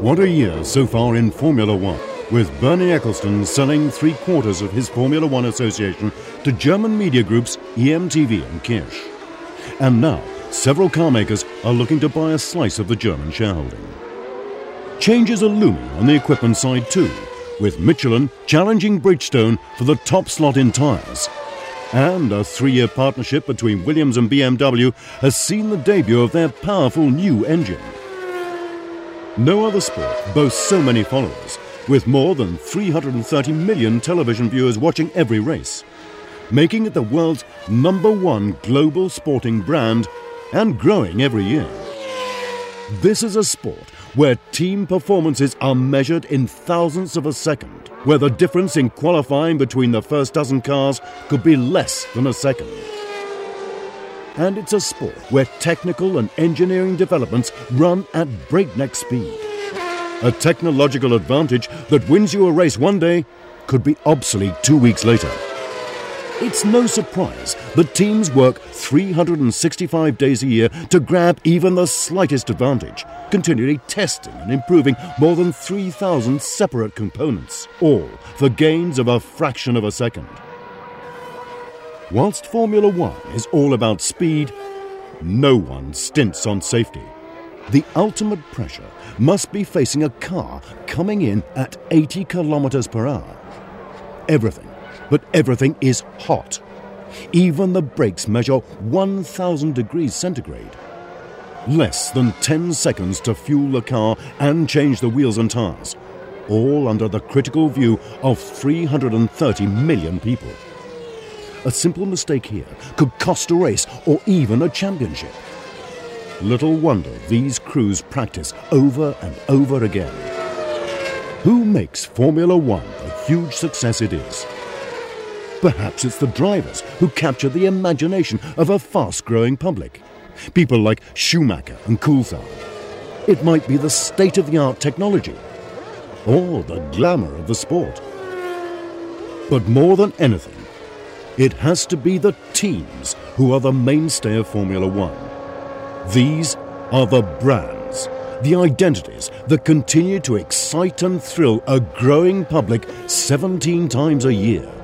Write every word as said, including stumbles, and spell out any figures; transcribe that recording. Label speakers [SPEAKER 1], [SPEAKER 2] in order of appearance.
[SPEAKER 1] What a year so far in Formula One, with Bernie Ecclestone selling three quarters of his Formula One association to German media groups E M T V and Kirsch. And now, several car makers are looking to buy a slice of the German shareholding. Changes are looming on the equipment side too, with Michelin challenging Bridgestone for the top slot in tyres. And a three-year partnership between Williams and B M W has seen the debut of their powerful new engine. No other sport boasts so many followers, with more than three hundred thirty million television viewers watching every race, making it the world's number one global sporting brand and growing every year. This is a sport where team performances are measured in thousandths of a second, where the difference in qualifying between the first dozen cars could be less than a second. And it's a sport where technical and engineering developments run at breakneck speed. A technological advantage that wins you a race one day could be obsolete two weeks later. It's no surprise that teams work three hundred sixty-five days a year to grab even the slightest advantage, continually testing and improving more than three thousand separate components, all for gains of a fraction of a second. Whilst Formula One is all about speed, no one stints on safety. The ultimate pressure must be facing a car coming in at eighty kilometers per hour. Everything, but everything is hot. Even the brakes measure one thousand degrees centigrade. Less than ten seconds to fuel the car and change the wheels and tyres, all under the critical view of three hundred thirty million people. A simple mistake here could cost a race or even a championship. Little wonder these crews practice over and over again. Who makes Formula One the huge success it is? Perhaps it's the drivers who capture the imagination of a fast-growing public. People like Schumacher and Coulthard. It might be the state-of-the-art technology, or the glamour of the sport. But more than anything, it has to be the teams who are the mainstay of Formula One. These are the brands, the identities that continue to excite and thrill a growing public seventeen times a year.